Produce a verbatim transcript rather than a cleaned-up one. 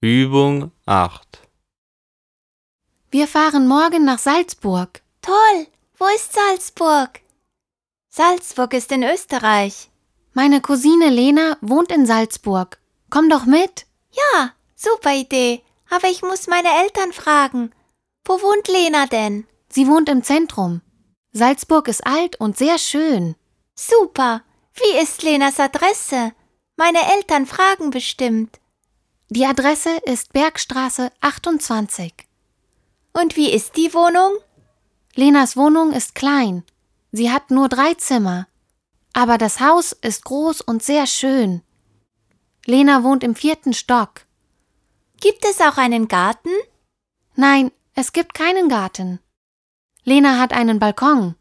Übung acht. Wir fahren morgen nach Salzburg. Toll! Wo ist Salzburg? Salzburg ist in Österreich. Meine Cousine Lena wohnt in Salzburg. Komm doch mit. Ja, super Idee. Aber ich muss meine Eltern fragen. Wo wohnt Lena denn? Sie wohnt im Zentrum. Salzburg ist alt und sehr schön. Super. Wie ist Lenas Adresse? Meine Eltern fragen bestimmt. Die Adresse ist Bergstraße achtundzwanzig. Und wie ist die Wohnung? Lenas Wohnung ist klein. Sie hat nur drei Zimmer. Aber das Haus ist groß und sehr schön. Lena wohnt im vierten Stock. Gibt es auch einen Garten? Nein, es gibt keinen Garten. Lena hat einen Balkon.